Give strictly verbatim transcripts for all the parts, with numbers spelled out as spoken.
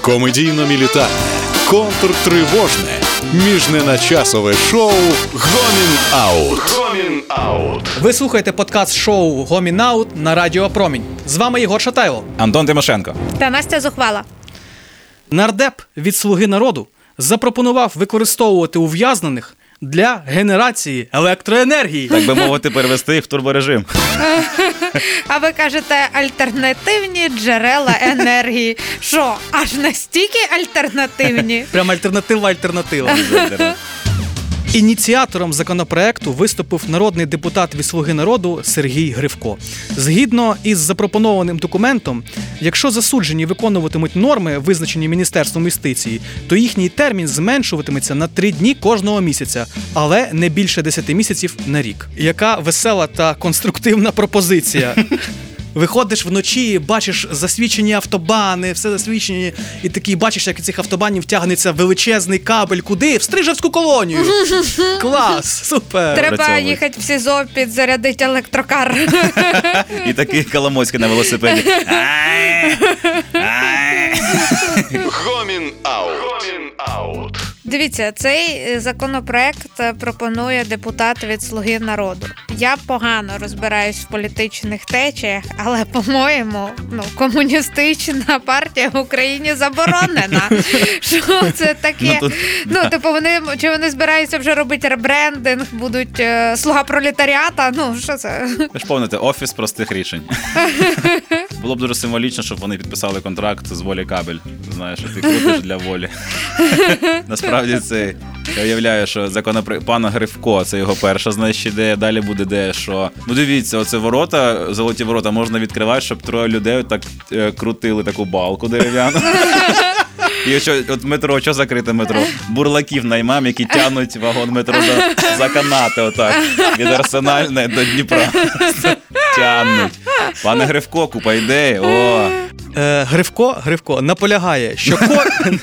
Комедійно-мілітарне, контртривожне, міжненачасове шоу «Гомін Аут». «Гомін Аут». Ви слухаєте подкаст-шоу «Гомін Аут» на Радіо Промінь. З вами Єгор Шатайло. Антон Тимошенко. Та Настя Зухвала. Нардеп від «Слуги народу» запропонував використовувати ув'язнених для генерації електроенергії. Так би мовити, перевести їх в турборежим. А ви кажете, альтернативні джерела енергії. Що, аж настільки альтернативні? Прям альтернатива-альтернатива. Ініціатором законопроекту виступив народний депутат від «Слуги народу» Сергій Гривко. Згідно із запропонованим документом, якщо засуджені виконуватимуть норми, визначені Міністерством юстиції, то їхній термін зменшуватиметься на три дні кожного місяця, але не більше десяти місяців на рік. Яка весела та конструктивна пропозиція. Виходиш вночі, бачиш засвічені автобани, все засвічені, і такий бачиш, як із цих автобанів тягнеться величезний кабель. Куди? В Стрижевську колонію! Клас! Супер! Треба їхати в СІЗО, підзарядити електрокар. І такий Коломойський на велосипеді. «Гомін Аут». «Гомін Аут». Дивіться, цей законопроект пропонує депутат від «Слуги народу». Я погано розбираюсь в політичних течіях, але, по-моєму, ну, комуністична партія в Україні заборонена. Що це таке? Ну, тут... ну типу, вони, чи вони збираються вже робити ребрендинг, будуть е, «Слуга пролетаріата», ну, що це? Ви ж помните, офіс простих рішень. Було б дуже символічно, щоб вони підписали контракт з волі кабель. Знаєш, ти крутиш для волі. Насправді це, я уявляю, що законопроект пана Гривко, це його перша, знаєш, ідея, далі буде ідея, що, ну дивіться, оце ворота, золоті ворота можна відкривати, щоб троє людей так е, крутили таку балку дерев'яну. І що, от метро, що закрите метро? Бурлаків наймам, які тягнуть вагон метро за, за канати отак, від Арсенальної до Дніпра. Тягнуть. Пане Гривко, купа ідеї, о! Е, Гривко, Гривко наполягає, що ко...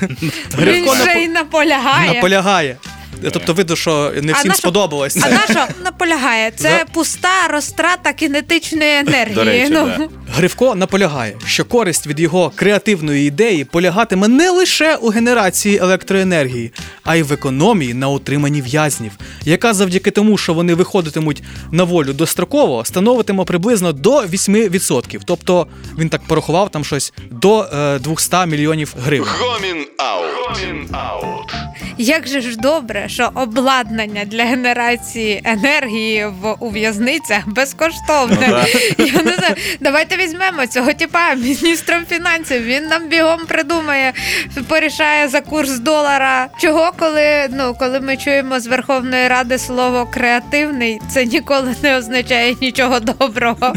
Гривко Він же й наполягає. Наполягає. Тобто видно, що не всім сподобалось. А на що наполягає? Це За... пуста розтрата кінетичної енергії. До речі, ну. да. Гривко наполягає, що користь від його креативної ідеї полягатиме не лише у генерації електроенергії, а й в економії на утриманні в'язнів, яка завдяки тому, що вони виходитимуть на волю достроково, становитиме приблизно до вісім відсотків. Тобто, він так порахував там щось до е, двісті мільйонів гривень. «Гомін Аут». «Гомін Аут». Як же ж добре, що обладнання для генерації енергії в у в'язницях безкоштовне. Ну, Я не знаю, давайте візьмемо цього типа міністром фінансів, він нам бігом придумає, порішає за курс долара. Чого, коли, ну, коли ми чуємо з Верховної Ради слово «креативний», це ніколи не означає нічого доброго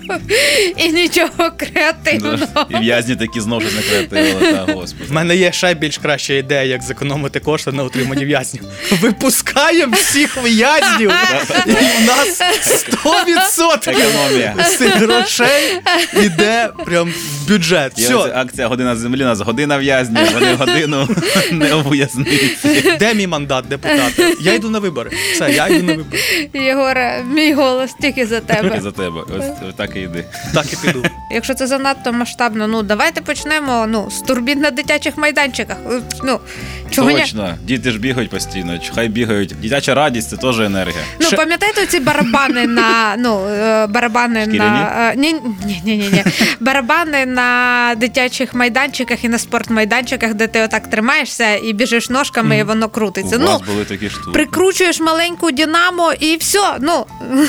і нічого креативного. І в'язні такі знову ж не креативили, та, господи. В мене є ще більш краща ідея, як зекономити кошти на утриманні в'язнів. Випускаємо всіх в'язнів, і в нас сто відсотків з цих грошей йде прям в бюджет. Є акція «Година землі», у нас година в'язнів, вони годину не у в'язниці. Де мій мандат, депутата? Я йду на вибори. Все, я йду на вибори. Єгоре, мій голос тільки за тебе. Тільки за тебе. Ось так і йди. Так і піду. Якщо це занадто масштабно, ну давайте почнемо ну, з турбін на дитячих майданчиках. Ну, чого Точно. Не... Діти ж бігають постійно, хай бігають. Дитяча радість – це теж енергія. Ну, Ще... пам'ятаєте ці барабани на, ну, барабани Шкіряні? на... Ні, ні, ні, ні, ні. Барабани на дитячих майданчиках і на спортмайданчиках, де ти отак тримаєшся і біжиш ножками, mm. і воно крутиться. У ну, вас були такі штуки. Прикручуєш маленьку динамо і все, ну,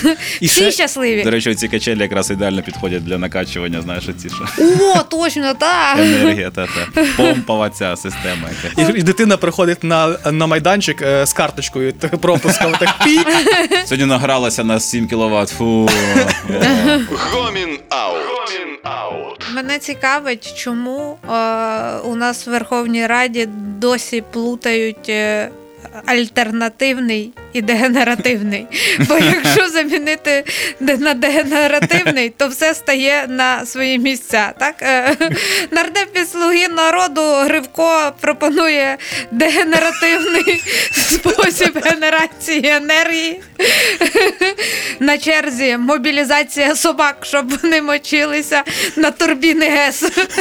і всі ще... щасливі. До речі, ці качелі якраз ідеально підходять для накачування, знаєш, ці що. О, точно, так. Енергія, та-та. Помпова ця система. Яка. І, і дитина приходить на, на майданчик е, з карточкою, пропуском, так пік. Сьогодні награлася на сім кіловат. Фу. «Гомін Аут». «Гомін Аут». Мене цікавить, чому е, у нас в Верховній Раді досі плутають е, альтернативний і дегенеративний. Бо якщо замінити на дегенеративний, то все стає на свої місця. Так? Нардеп від «Слуги народу» Гривко пропонує дегенеративний спосіб генерації енергії. На черзі мобілізація собак, щоб вони мочилися на турбіни ГЕС.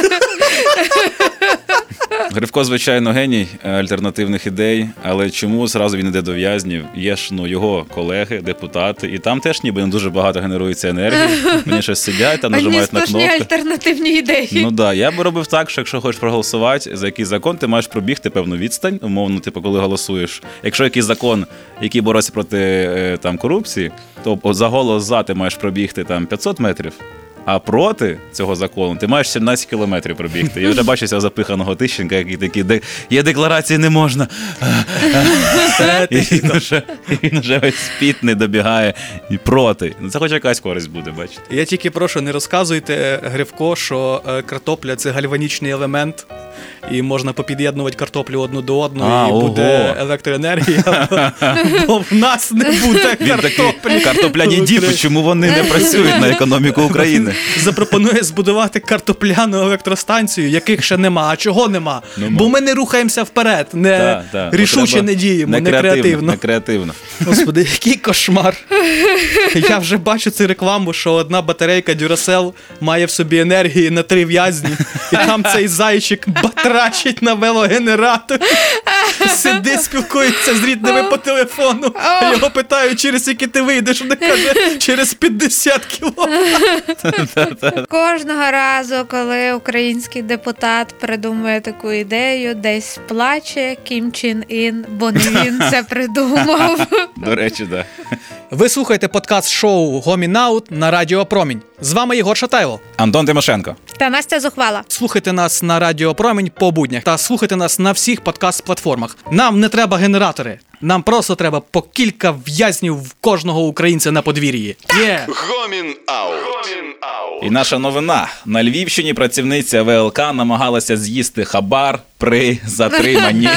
Гривко, звичайно, геній альтернативних ідей, але чому зразу він йде до в'язнів? Є ж ну, його колеги, депутати, і там теж ніби не дуже багато генерується енергії. Вони щось сидять, там нажимають на кнопки. Альтернативні ідеї. Ну да, я би робив так, що якщо хочеш проголосувати за якийсь закон, ти маєш пробігти певну відстань, умовно, типу, коли голосуєш. Якщо якийсь закон, який бореться проти там корупції, то за голос за ти маєш пробігти там п'ятсот метрів. А проти цього закону ти маєш сімнадцять кілометрів пробігти. Я вже бачу цього запиханого Тищенка, який такий, де є декларації, не можна. І він вже, він вже весь спітний добігає і проти. Це хоч якась користь буде, бачите. Я тільки прошу, не розказуйте, Гривко, що картопля – це гальванічний елемент, і можна попід'єднувати картоплю одну до одної, а, і ого. буде електроенергія, бо в нас не буде картоплі. Картопляні діпи, чому вони не працюють на економіку України? Запропонує збудувати картопляну електростанцію, яких ще нема. А чого нема? Ну, бо ми не рухаємося вперед, не та, та. рішуче не діємо, не, не креативно. Не креативно. Господи, який кошмар. Я вже бачу цю рекламу, що одна батарейка Duracell має в собі енергії на три в'язні, і там цей зайчик батрачить на велогенератор, сидить, спілкується з рідними по телефону, його питають, через які ти вийдеш, він каже, через п'ятдесят кілометрів. Кожного разу, коли український депутат придумує таку ідею, десь плаче Кім Чен Ін, бо не він це придумав. До речі, так. Да. Ви слухаєте подкаст-шоу «Гомін Аут» на Радіо Промінь. З вами Єгор Шатайло. Антон Тимошенко. Та Настя Зухвала. Слухайте нас на Радіо Промінь по буднях та слухайте нас на всіх подкаст-платформах. Нам не треба генератори. Нам просто треба по кілька в'язнів в кожного українця на подвір'ї. Є! Гомін Аут. Гомін Аут. І наша новина. На Львівщині працівниця ВЛК намагалася з'їсти хабар при затриманні.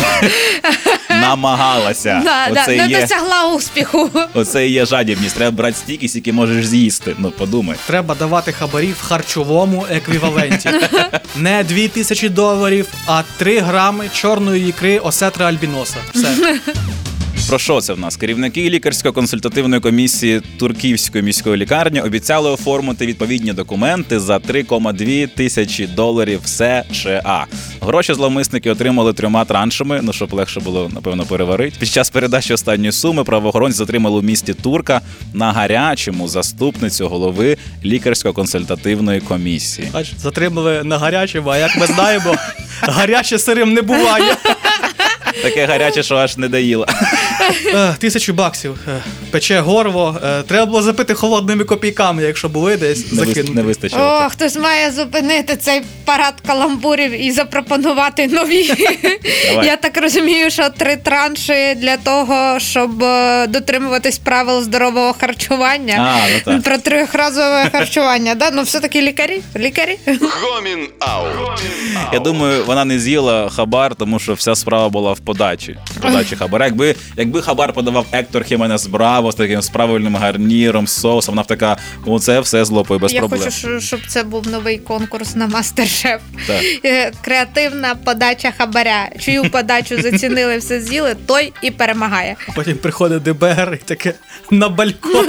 Намагалася. Да, да, Оце не є, досягла успіху. оце і є жадібність. Треба брати стільки, скільки можеш з'їсти. Ну, подумай. Треба давати хабарі в харчовому еквіваленті. Не дві тисячі доларів, а три грами чорної ікри осетра альбіноса. Все. Про що це в нас? Керівники лікарсько-консультативної комісії Турківської міської лікарні обіцяли оформити відповідні документи за три цілих дві тисячі доларів США. Гроші зловмисники отримали трьома траншами, ну щоб легше було, напевно, переварити. Під час передачі останньої суми правоохоронці затримали у місті Турка на гарячому заступницю голови лікарсько-консультативної комісії. Бач, затримали на гарячому, а як ми знаємо, гаряче сирим не буває. Таке гаряче, що аж не доїла. Тисячу баксів. Пече горло. Треба було запити холодними копійками, якщо були десь Не, вис... закинути. не вистачило. О, хтось має зупинити цей парад каламбурів і запропонувати нові. Давай. Я так розумію, що три транші для того, щоб е, дотримуватись правил здорового харчування. А, ну так. Про трьохразове харчування, да? Ну все-таки лікарі? Лікарі? Гомін Аут. Гомін Аут. Я думаю, вона не з'їла хабар, тому що вся справа була в подачі. В подачі хабара. Якби, якби хабар подавав Ектор Хіменес Браво з таким з правильним гарніром, з соусом, вона б така, оце все злопає без Я проблем. хочу, щ- щоб це був новий конкурс на Мастер-Шеф. Так. Е, Креативна подача хабаря. Чию подачу зацінили, все з'їли, той і перемагає. Потім приходить ДБР і таке на балкон.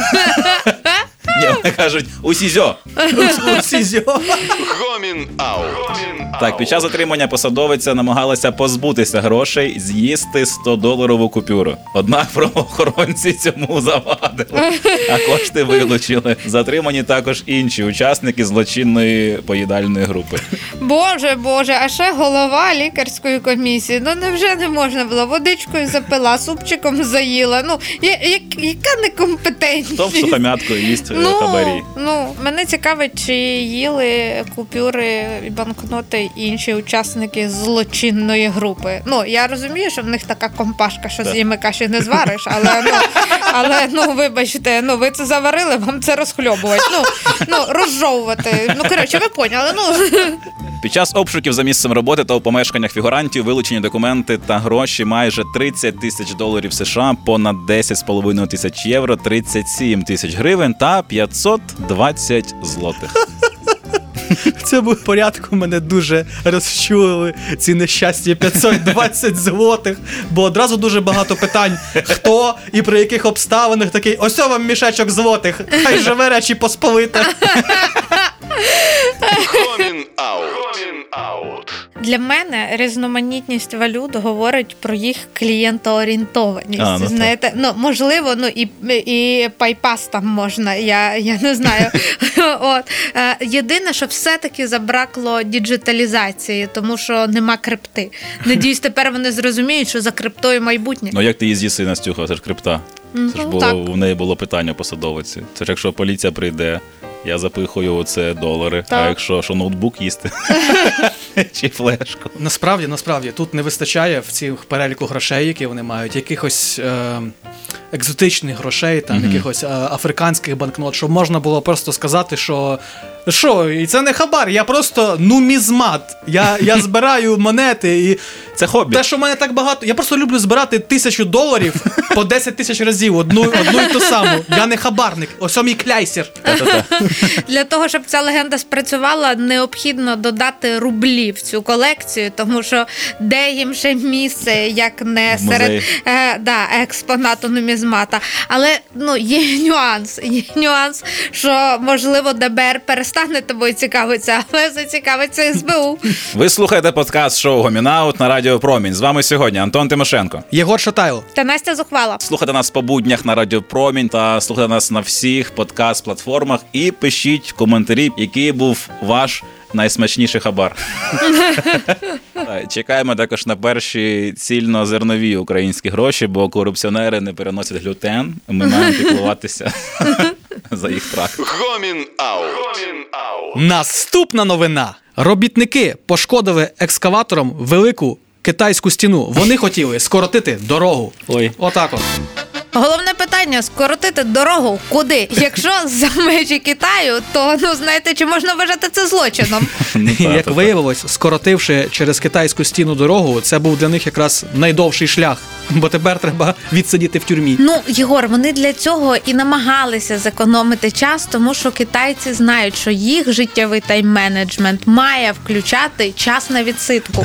Ні, вони кажуть, усі зьо. Усі зьо. Гомін Аут. Гомін Так, під час затримання посадовиця намагалася позбутися грошей, з'їсти сто-доларову купюру. Однак правоохоронці цьому завадили, а кошти вилучили. Затримані також інші учасники злочинної поїдальної групи. Боже, боже, а ще голова лікарської комісії. Ну невже не можна було? Водичкою запила, супчиком заїла. Ну, я, я, яка некомпетентність? Хто в сухомятку їсть Ну, хабарі? ну, мене цікавить, чи їли купюри і банкноти інші учасники злочинної групи. Ну, я розумію, що в них така компашка, що Так. з ними каші не звариш, але, ну, але, ну, вибачте, ну, ви це заварили, вам це розхльобувати. Ну, ну розжовувати. Ну, коротше, ви поняли, ну... Під час обшуків за місцем роботи та у помешканнях фігурантів вилучені документи та гроші майже тридцять тисяч доларів США, понад десять з половиною тисяч євро, тридцять сім тисяч гривень та п'ятсот двадцять злотих. В цьому порядку мене дуже розчулили ці нещасті п'ятсот двадцять злотих, бо одразу дуже багато питань. Хто і при яких обставинах такий, ось вам мішечок злотих, хай живе Речі Посполита. Гомін Аут. Гомін Аут. Для мене різноманітність валют говорить про їх клієнтоорієнтованість. А, ну Знаєте, ну можливо, ну і, і пайпас там можна, я, я не знаю. От. Е, єдине, що все-таки забракло діджиталізації, тому що нема крипти. Надіюсь, тепер вони зрозуміють, що за криптою майбутнє. Ну як ти її з'їси, Настюха, це ж крипта. Це ж Ну, було, так. в неї було питання посадовиці. Це ж якщо поліція прийде, я запихую оце долари, Так. а якщо що ноутбук їсти чи флешку. Насправді, насправді, тут не вистачає в цих переліку грошей, які вони мають, якихось е, екзотичних грошей, там, Мгм. якихось е, африканських банкнот, щоб можна було просто сказати, що що, і це не хабар, я просто нумізмат, я, я збираю монети, і Це хобі. те, що в мене так багато, я просто люблю збирати тисячу доларів по десять тисяч разів, одну, одну і ту саму. Я не хабарник, ось мій кляйсер. Та-та-та. Для того, щоб ця легенда спрацювала, необхідно додати рублі в цю колекцію, тому що де їм ще місце, як не В музеї. серед е, да, експонату нумізмата. Але ну, є нюанс, є нюанс, що, можливо, ДБР перестане тобою цікавитися, але зацікавиться ес бе у. Ви слухаєте подкаст шоу Гомінаут на Радіо Промінь. З вами сьогодні Антон Тимошенко. Єгор Шатайло. Та Настя Зухвала. Слухайте нас по буднях на Радіо Промінь та слухайте нас на всіх подкаст-платформах і пишіть коментарі, який був ваш найсмачніший хабар. Чекаємо також на перші цільнозернові українські гроші, бо корупціонери не переносять глютен. Ми маємо піклуватися за їх трак. Гомін Аут. Гомін Аут. Наступна новина. Робітники пошкодили екскаватором велику китайську стіну. Вони хотіли скоротити дорогу. Ой. Отак от. Головне питання – скоротити дорогу куди? Якщо за межі Китаю, то, ну, знаєте, чи можна вважати це злочином? Ну, І, та, як та, та. виявилось, скоротивши через китайську стіну дорогу, це був для них якраз найдовший шлях, бо тепер треба відсидіти в тюрмі. Ну, Єгор, вони для цього і намагалися зекономити час, тому що китайці знають, що їх життєвий тайм-менеджмент має включати час на відсидку.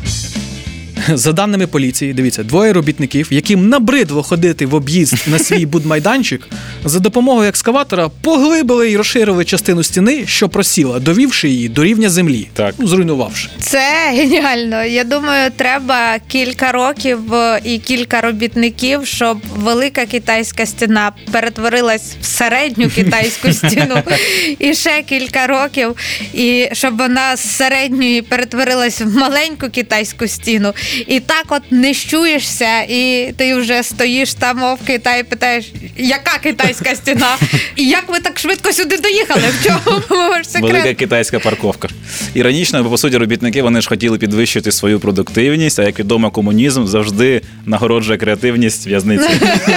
За даними поліції, дивіться, двоє робітників, яким набридло ходити в об'їзд на свій будмайданчик, за допомогою екскаватора поглибили і розширили частину стіни, що просіла, довівши її до рівня землі, Так. ну, зруйнувавши. Це геніально. Я думаю, треба кілька років е, і кілька робітників, щоб велика китайська стіна перетворилась в середню китайську стіну. І ще кілька років, і щоб вона з середньої перетворилась в маленьку китайську стіну. І так от не щуєшся, і ти вже стоїш там в Китаї, питаєш, яка китайська стіна? І як ви так швидко сюди доїхали? В чому ваш секрет? Велика китайська парковка. Іронічно, бо по суті робітники вони ж хотіли підвищити свою продуктивність, а як відомо, комунізм завжди нагороджує креативність в'язниці.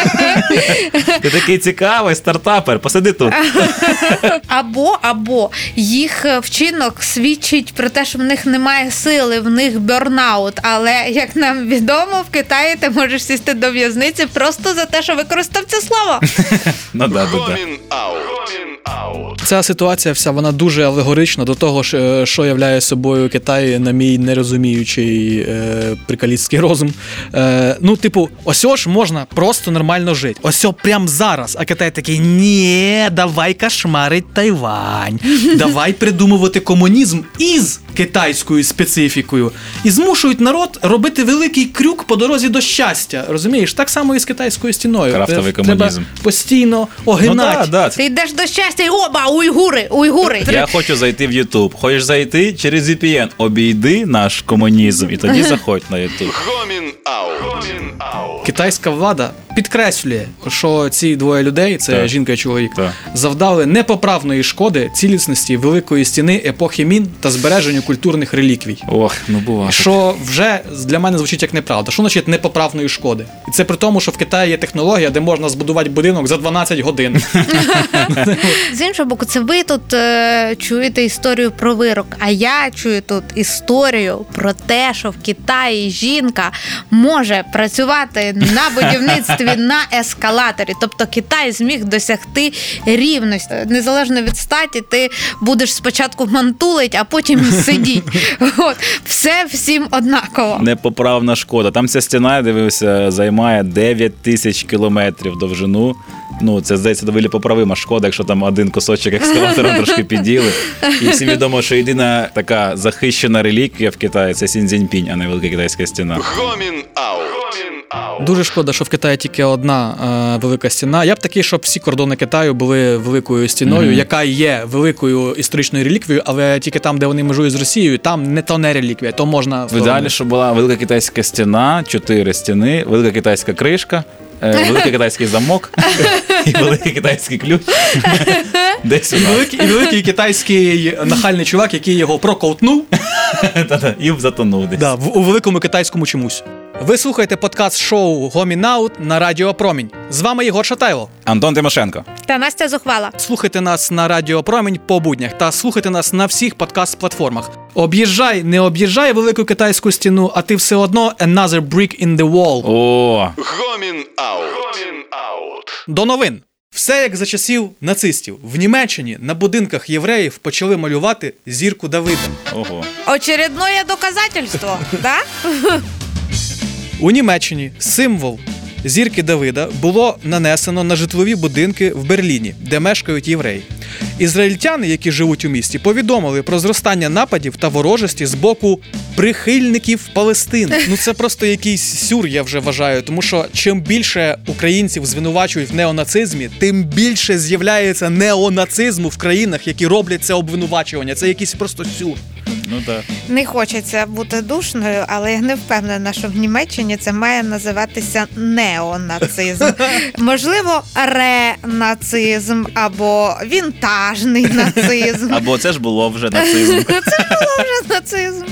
Ти такий цікавий стартапер, посиди тут. Або, або їх вчинок свідчить про те, що в них немає сили, в них бёрнаут. Але, як нам відомо, в Китаї ти можеш сісти до в'язниці просто за те, що використав це слово. Ну да, да, да. Гомін Аут. Гомін Аут. Ця ситуація вся, вона дуже алегорична до того, що, що являє собою Китай, на мій нерозуміючий е, прикаліцький розум. Е, ну, типу, ось ж можна просто нормально жити. Ось прямо зараз. А Китай такий, ні, давай кошмарить Тайвань. Давай придумувати комунізм із китайською специфікою. І змушують народ робити великий крюк по дорозі до щастя. Розумієш? Так само і з китайською стіною. Крафтовий Треба комунізм. постійно Ну огинати. да, да. Ти йдеш до щастя і оба, уйгури, уйгури. Я хочу зайти в YouTube. Хочеш зайти через ві пі ен? Обійди наш комунізм і тоді заходь на YouTube. Гомін Аут. Гомін Аут. Китайська влада підкреслює, що ці двоє людей, це Так. жінка і чоловік, Так. завдали непоправної шкоди цілісності Великої Стіни епохи Мін та збереженню культурних реліквій. Ох, ну буває. Що вже для мене звучить як неправда. Що значить непоправної шкоди? І це при тому, що в Китаї є технологія, де можна збудувати будинок за дванадцять годин. З іншого боку, це ви тут е, чуєте історію про вирок, а я чую тут історію про те, що в Китаї жінка може працювати на будівництві на ескалаторі. Тобто Китай зміг досягти рівності. Незалежно від статі, ти будеш спочатку мантулить, а потім сидіть. От. Все всім однаково. Непоправна шкода. Там ця стіна, я дивився, займає дев'ять тисяч кілометрів довжину. Ну, це, здається, доволі поправима шкода, якщо там один кусочок екскаватором трошки піділи. І всім відомо, що єдина така захищена реліквія в Китаї – це Сінь-Цзіньпінь, а не Велика Китайська стіна. Гомін Аут. Гомін Аут. Дуже шкода, що в Китаї тільки одна е, велика стіна. Я б такий, щоб всі кордони Китаю були великою стіною, mm-hmm. яка є великою історичною реліквією, але тільки там, де вони межують з Росією, там не то не реліквія, то можна... В ідеалі, щоб була Велика Китайська стіна, чотири стіни, Велика Китайська кришка, Великий китайський замок і великий китайський ключ. Десь у І нас. великий, і великий китайський нахальний чувак, який його проковтнув. І затонув десь. Да, в, у великому китайському чомусь. Ви слухаєте подкаст-шоу «Гомін Аут» на Радіо Промінь. З вами Єгор Шатайло. Антон Тимошенко. Та Настя Зухвала. Слухайте нас на Радіо Промінь по буднях та слухайте нас на всіх подкаст-платформах. Об'їжджай, не об'їжджай велику китайську стіну, а ти все одно another brick in the wall. О, Гомін Аут. Гомін Аут. До новин. Все як за часів нацистів. В Німеччині на будинках євреїв почали малювати зірку Давида. ого. Очередное доказательство, да? У Німеччині символ зірки Давида було нанесено на житлові будинки в Берліні, де мешкають євреї. Ізраїльтяни, які живуть у місті, повідомили про зростання нападів та ворожості з боку прихильників Палестини. Ну це просто якийсь сюр, я вже вважаю, тому що чим більше українців звинувачують в неонацизмі, тим більше з'являється неонацизму в країнах, які роблять це обвинувачування. Це якийсь просто сюр. Ну так. Не хочеться бути душною, але я не впевнена, що в Німеччині це має називатися неонацизм. Можливо, ренацизм або вінтажний нацизм. Або це ж було вже нацизм. Це було вже нацизм.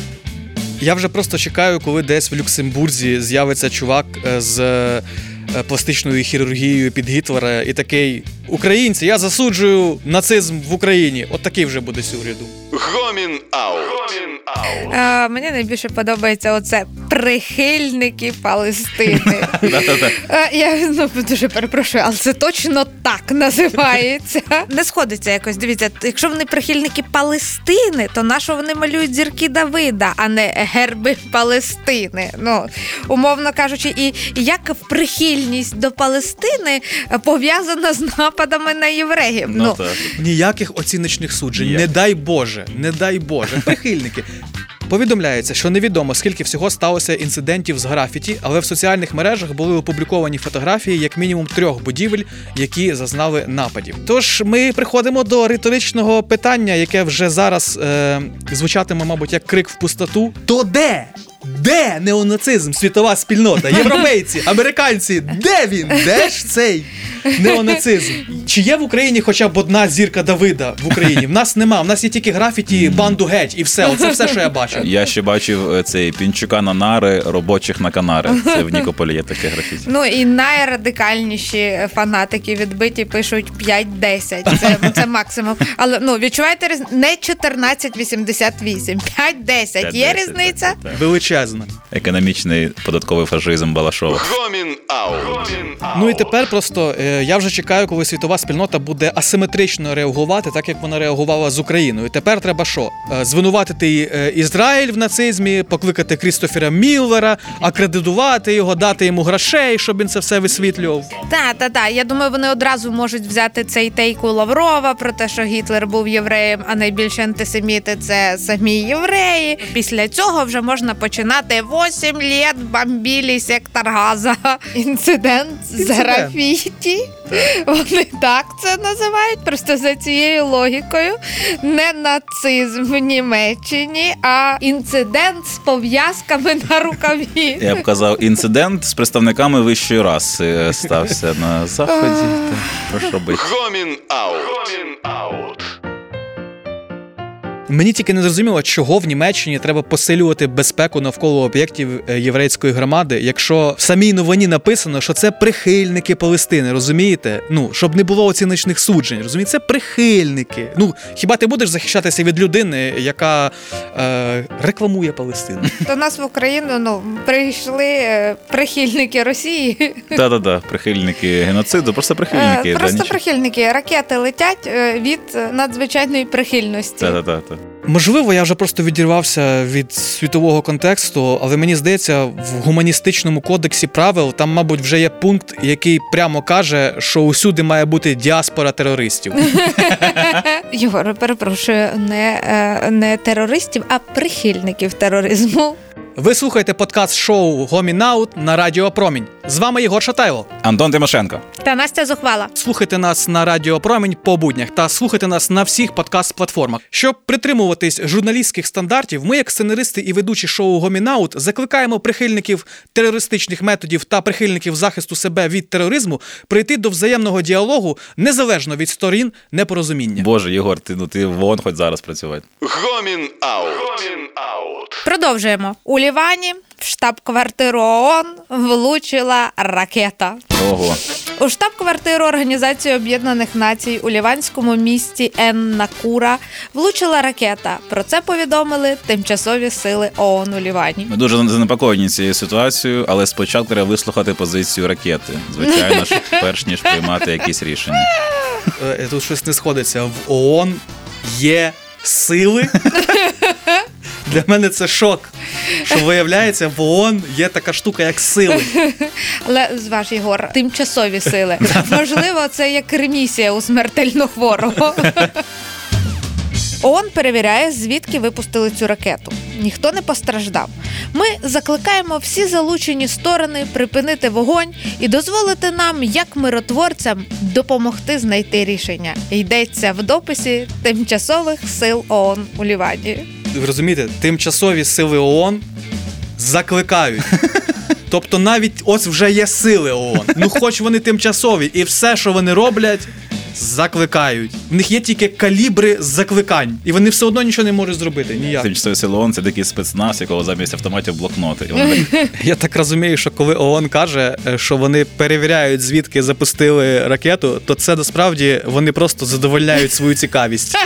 Я вже просто чекаю, коли десь в Люксембурзі з'явиться чувак е, з е, пластичною хірургією під Гітлера і такий: українці, я засуджую нацизм в Україні. От такий вже буде сюряду. Гомін Аут. Гомін Аут. А, мені найбільше подобається оце прихильники Палестини. А, я ну, дуже перепрошую, але це точно так називається. Не сходиться якось. Дивіться, якщо вони прихильники Палестини, то на що вони малюють зірки Давида, а не герби Палестини? Ну, умовно кажучи, і як прихильність до Палестини пов'язана з нападами на євреїв? Ну, так. Ніяких оціночних суджень. Ніяк. Не дай Боже, не дай Боже. Прихильники. Повідомляється, що невідомо, скільки всього сталося інцидентів з графіті, але в соціальних мережах були опубліковані фотографії як мінімум трьох будівель, які зазнали нападів. Тож ми приходимо до риторичного питання, яке вже зараз е, звучатиме, мабуть, як крик в пустоту. То де? Де неонацизм, світова спільнота, європейці, американці? Де він? Де ж цей неонацизм? Чи є в Україні хоча б одна зірка Давида в Україні? В нас нема. В нас є тільки графіті, банду геть і все. Оце все, що я бачу. Я ще бачив е, цей Пінчука на нари, робочих на Канари. Це в Нікополі є таке графіті. Ну і найрадикальніші фанатики відбиті пишуть п'ять-десять. Це, це максимум. Але ну відчуваєте різницю? Не чотирнадцять вісімдесят вісім, п'ять-десять. Є різниця? Величезна. Економічний податковий фашизм Балашова. Гомін Аут. Гомін Аут. Ну і тепер просто е, я вже чекаю, коли світова спільнота буде асиметрично реагувати, так як вона реагувала з Україною. Тепер треба що? Е, звинуватити е, Ізраїль в нацизмі, покликати Крістофера Міллера, акредитувати його, дати йому грошей, щоб він це все висвітлював. Так, так, так. Я думаю, вони одразу можуть взяти цей тейк у Лаврова про те, що Гітлер був євреєм, а найбільші антисеміти – це самі євреї. Після цього вже можна починати восемь лет бомбили сектор Газа. Інцидент з Інцидент. графіті. Вони так це називають, просто за цією логікою. Не нацизм в Німеччині, а інцидент з пов'язками на рукаві. Я б казав, інцидент з представниками вищої раси стався на заході. Та, Прошу робити. Гомін Аут. Гомін Аут. Мені тільки не зрозуміло, чого в Німеччині треба посилювати безпеку навколо об'єктів е, єврейської громади, якщо в самій новині написано, що це прихильники Палестини, розумієте? Ну, щоб не було оціночних суджень, розумієте? Це прихильники. Ну, хіба ти будеш захищатися від людини, яка е, рекламує Палестину? До нас в Україну ну, прийшли е, прихильники Росії. Та-та-та, прихильники геноциду, просто прихильники. Е, да, Просто нічого. прихильники. Ракети летять е, від надзвичайної прихильності. Та-та-та. Можливо, я вже просто відірвався від світового контексту, але мені здається, в гуманістичному кодексі правил там, мабуть, вже є пункт, який прямо каже, що усюди має бути діаспора терористів. Єгор, перепрошую, не, е, не терористів, а прихильників тероризму. Ви слухаєте подкаст-шоу «Гомін Аут» на Радіо Промінь. З вами Єгор Шатайло. Антон Тимошенко. Та Настя Зухвала. Слухайте нас на Радіо Промінь по буднях та слухайте нас на всіх подкаст-платформах. Щоб притримуватись журналістських стандартів, ми, як сценаристи і ведучі шоу «Гомін Аут», закликаємо прихильників терористичних методів та прихильників захисту себе від тероризму прийти до взаємного діалогу незалежно від сторін непорозуміння. Боже, Єгор, ти, ну, ти вон хоч зараз працювати. Гомін Аут. Гомін Аут. Продовжуємо. У Лівані в штаб-квартиру ООН влучила ракета. Ого. У штаб-квартиру Організації Об'єднаних Націй у ліванському місті Ен-Накура влучила ракета. Про це повідомили тимчасові сили ООН у Лівані. Ми дуже занепокоєні цією ситуацією, але спочатку треба вислухати позицію ракети. Звичайно ж, перш ніж приймати якісь рішення. Е, Тут щось не сходиться. В ООН є сили. Для мене це шок, що виявляється, в ООН є така штука, як сили. Але зваж, Єгор, тимчасові сили. Можливо, це як ремісія у смертельно хворого. ООН перевіряє, звідки випустили цю ракету. Ніхто не постраждав. Ми закликаємо всі залучені сторони припинити вогонь і дозволити нам, як миротворцям, допомогти знайти рішення. Йдеться в дописі тимчасових сил ООН у Лівані. Ви розумієте, тимчасові сили ООН закликають. Тобто навіть ось вже є сили ООН. Ну хоч вони тимчасові, і все, що вони роблять, закликають. В них є тільки калібри закликань, і вони все одно нічого не можуть зробити. Ніяк. Тимчасові сили ООН – це такий спецназ, якого замість автоматів блокноти. І вони так, Я так розумію, що коли ООН каже, що вони перевіряють, звідки запустили ракету, то це насправді вони просто задовольняють свою цікавість.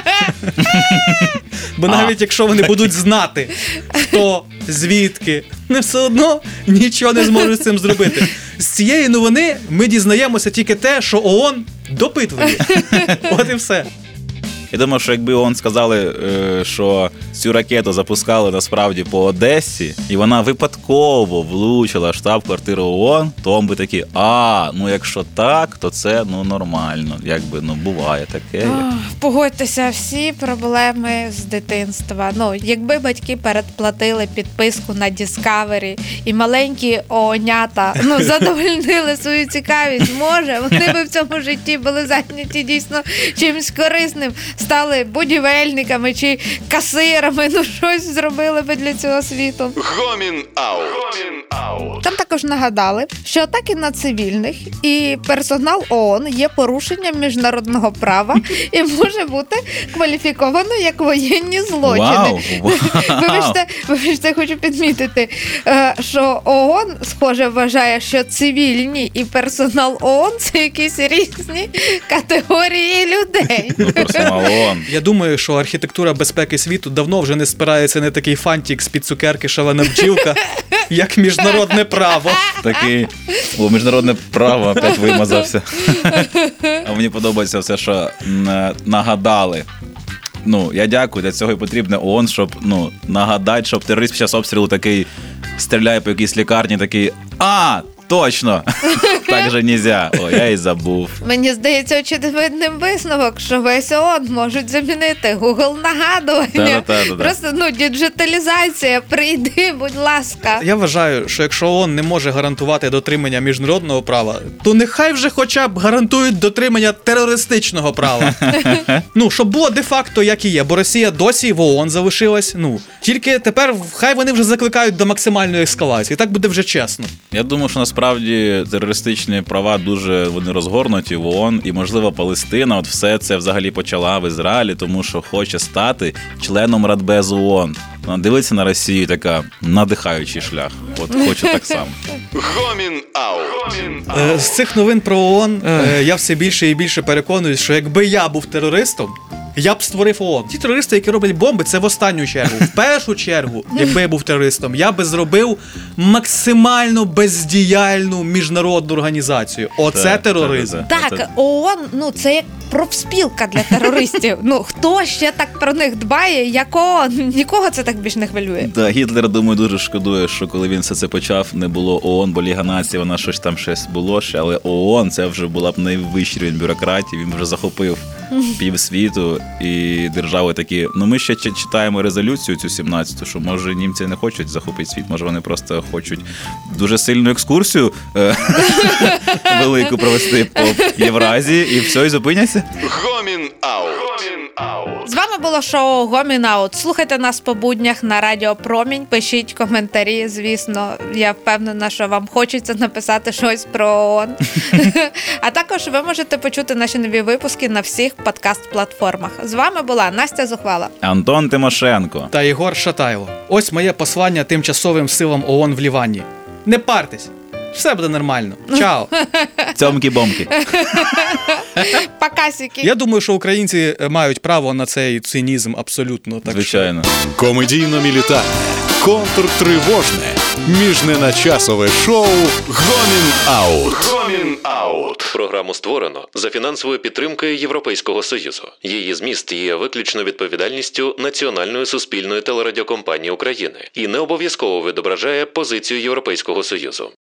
Бо навіть якщо вони будуть знати, хто, звідки, вони все одно нічого не зможуть з цим зробити. З цієї новини ми дізнаємося тільки те, що ООН допитує. От і все. Я думаю, що якби ООН сказали, е, що цю ракету запускали насправді по Одесі, і вона випадково влучила в штаб-квартиру ООН, то он би такі, а, ну якщо так, то це ну нормально. Якби, ну буває таке. Ох, Погодьтеся, всі проблеми з дитинства. Ну, якби батьки передплатили підписку на Discovery і маленькі оонята ну, задовольнили свою цікавість, може, вони би в цьому житті були зайняті дійсно чимось корисним. Стали будівельниками чи касирами, ну щось зробили би для цього світу. Гомін Аут. Гомін Аут. Там також нагадали, що атаки на цивільних і персонал ООН є порушенням міжнародного права і може бути кваліфіковано як воєнні злочини. Вау, вау. Вибачте, вибачте, хочу підмітити, е, що ООН, схоже, вважає, що цивільні і персонал ООН – це якісь різні категорії людей. Ну, персонал ООН. Я думаю, що архітектура безпеки світу давно вже не спирається на такий фантик з-під цукерки «Шалена бджілка», як міжнародне право. Такий, о, міжнародне право опять вимазався. А мені подобається все, що м, нагадали. Ну, я дякую, для цього і потрібне ООН, щоб, ну, нагадати, щоб терорист під час обстрілу такий стріляє по якійсь лікарні, такий, а, точно, так же нельзя. О, я і забув. Мені здається, очевидним висновок, що весь ООН можуть замінити Google нагадування. Та-та-та-та. Просто, ну, діджиталізація, прийди, будь ласка. Я вважаю, що якщо ООН не може гарантувати дотримання міжнародного права, то нехай вже хоча б гарантують дотримання терористичного права. Ну, щоб було де-факто, як і є, бо Росія досі в ООН залишилась. Ну, тільки тепер хай вони вже закликають до максимальної ескалації. Так буде вже чесно. Я думаю, що насправді терористичні права дуже вони розгорнуті в ООН, і, можливо, Палестина от все це взагалі почала в Ізраїлі, тому що хоче стати членом Радбезу ООН. Вона дивиться на Росію, така надихаючий шлях. От хочу так само. Гомін Аут. Гомін Аут. Е, З цих новин про ООН е, я все більше і більше переконуюсь, що якби я був терористом, я б створив ООН. Ті терористи, які роблять бомби, це в останню чергу. В першу чергу, якби я був терористом, я би зробив максимально бездіяльну міжнародну організацію. Оце Так, тероризм. так, так. Так, Це- ООН, ну, це як профспілка для терористів. Ну, хто ще так про них дбає, як ООН? Нікого це так більш не хвилює. Да, Гітлер, думаю, дуже шкодує, що коли він все це почав, не було ООН, бо Ліга Націй, вона щось там щось було ще, але ООН це вже була б найвищий рівень бюрократії, він вже захопив півсвіту, і держави такі, ну ми ще чи- читаємо резолюцію цю сімнадцяту, що може німці не хочуть захопити світ, може вони просто хочуть дуже сильну екскурсію е, велику провести по Євразії, і все, і зупиняться. Гомін Аут. Гомін Аут. З вами було шоу Гомін Аут. Слухайте нас по буднях на Радіо Промінь, пишіть коментарі, звісно. Я впевнена, що вам хочеться написати щось про ООН. А також ви можете почути наші нові випуски на всіх подкаст-платформах. З вами була Настя Зухвала. Антон Тимошенко. Та Єгор Шатайло. Ось моє послання тимчасовим силам ООН в Лівані. Не партесь. Все буде нормально. Чао. Цьомкі-бомки. Покасики. Я думаю, що українці мають право на цей цинізм абсолютно. Так що- Звичайно. Комедійно-мілітарне, контртривожне, міжненачасове шоу «Гомін Аут». Гомін Аут. Програму створено за фінансовою підтримкою Європейського Союзу. Її зміст є виключно відповідальністю Національної суспільної телерадіокомпанії України і не обов'язково відображає позицію Європейського Союзу.